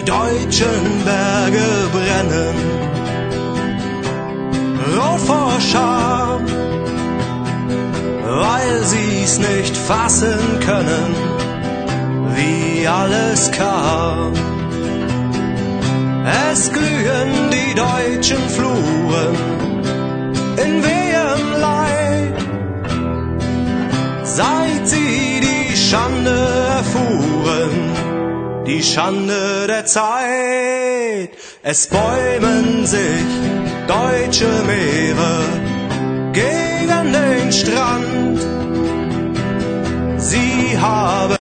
die deutschen Berge brennen, rot vor Scham, weil sie's nicht fassen können, wie alles kam. Es glühen die deutschen Fluren in wehem Leid, seit sie die Schande erfuhren, die Schande der Zeit. Es bäumen sich deutsche Meere gegen den Strand. Sie haben